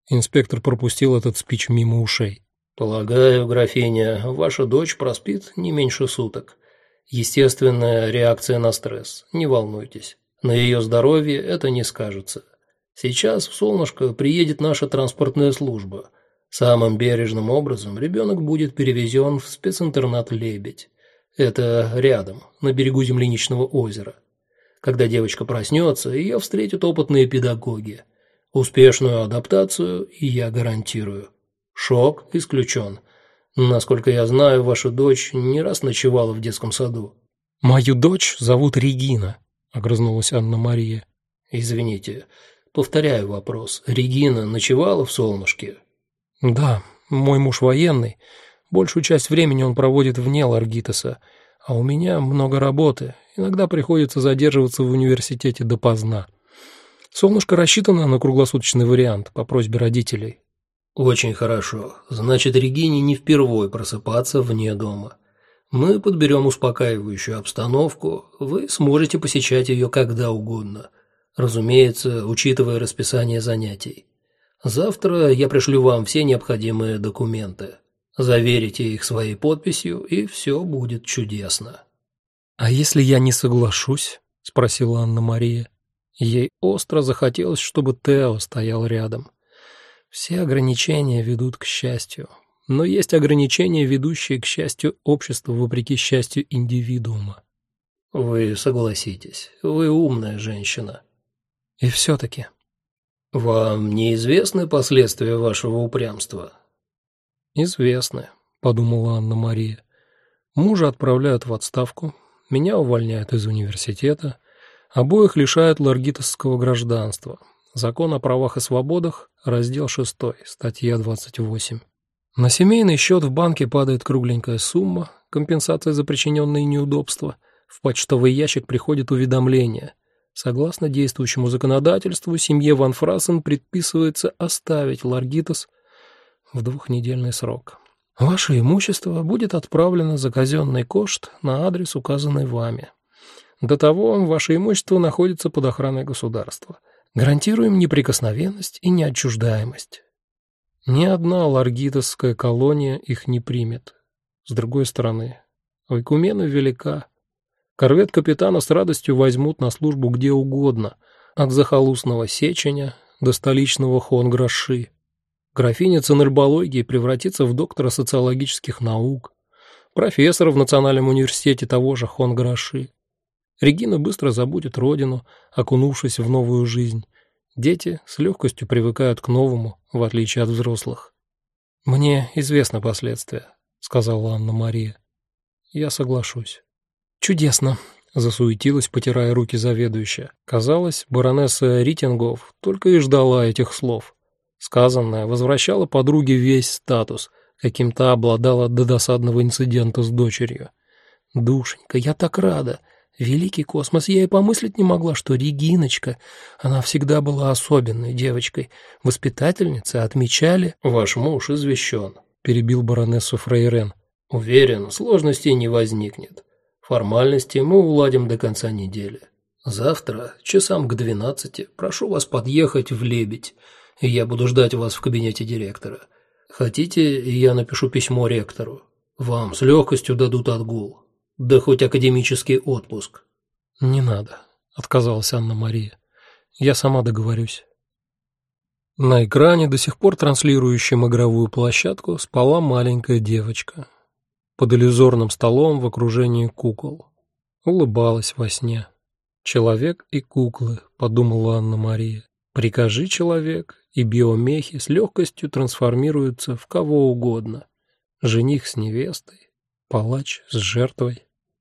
Инспектор пропустил этот спич мимо ушей. «Полагаю, графиня, ваша дочь проспит не меньше суток. Естественная реакция на стресс, не волнуйтесь. На ее здоровье это не скажется. Сейчас в Солнышко приедет наша транспортная служба. Самым бережным образом ребенок будет перевезен в специнтернат «Лебедь». Это рядом, на берегу Земляничного озера. Когда девочка проснется, ее встретят опытные педагоги. Успешную адаптацию я гарантирую. Шок исключен. Насколько я знаю, ваша дочь не раз ночевала в детском саду». «Мою дочь зовут Регина», — огрызнулась Анна-Мария. «Извините, повторяю вопрос. Регина ночевала в Солнышке?» «Да, мой муж военный. Большую часть времени он проводит вне Ларгитоса, а у меня много работы. Иногда приходится задерживаться в университете допоздна. Солнышко рассчитано на круглосуточный вариант по просьбе родителей». «Очень хорошо. Значит, Регине не впервой просыпаться вне дома. Мы подберем успокаивающую обстановку, вы сможете посещать ее когда угодно. Разумеется, учитывая расписание занятий. Завтра я пришлю вам все необходимые документы. Заверите их своей подписью, и все будет чудесно». «А если я не соглашусь?» — спросила Анна-Мария. Ей остро захотелось, чтобы Тео стоял рядом. Все ограничения ведут к счастью, но есть ограничения, ведущие к счастью общества вопреки счастью индивидуума. «Вы согласитесь, вы умная женщина». И все-таки. «Вам неизвестны последствия вашего упрямства?» «Известны», — подумала Анна-Мария. «Мужа отправляют в отставку, меня увольняют из университета, обоих лишают ларгитосского гражданства. Закон о правах и свободах, раздел 6, статья 28. На семейный счет в банке падает кругленькая сумма, компенсация за причиненные неудобства. В почтовый ящик приходит уведомление. Согласно действующему законодательству, семье Ван Фрассен предписывается оставить Ларгитос в 2-недельный срок. Ваше имущество будет отправлено за казенный кошт на адрес, указанный вами. До того ваше имущество находится под охраной государства. Гарантируем неприкосновенность и неотчуждаемость. Ни одна ларгитосская колония их не примет. С другой стороны, ойкумена велика. Корвет капитана с радостью возьмут на службу где угодно, от захолустного Сеченя до столичного Хонграши. Графиня цинербологии превратится в доктора социологических наук, профессора в Национальном университете того же Хонграши. Регина быстро забудет родину, окунувшись в новую жизнь. Дети с легкостью привыкают к новому, в отличие от взрослых. «Мне известны последствия», — сказала Анна-Мария. «Я соглашусь». «Чудесно», — засуетилась, потирая руки заведующая. Казалось, баронесса Ритингов только и ждала этих слов. Сказанное возвращало подруге весь статус, каким та обладала до досадного инцидента с дочерью. «Душенька, я так рада! Великий космос, я и помыслить не могла, что Региночка, она всегда была особенной девочкой. Воспитательницы отмечали...» «Ваш муж извещен», — перебил баронессу Фрейрен. «Уверен, сложностей не возникнет. Формальности мы уладим до конца недели. Завтра, часам к 12, прошу вас подъехать в «Лебедь», и я буду ждать вас в кабинете директора. Хотите, я напишу письмо ректору? Вам с легкостью дадут отгул. Да хоть академический отпуск». «Не надо», — отказалась Анна-Мария. «Я сама договорюсь». На экране, до сих пор транслирующем игровую площадку, спала маленькая девочка. Под иллюзорным столом в окружении кукол. Улыбалась во сне. «Человек и куклы», — подумала Анна-Мария. «Прикажи, человек, и биомехи с легкостью трансформируются в кого угодно. Жених с невестой, палач с жертвой».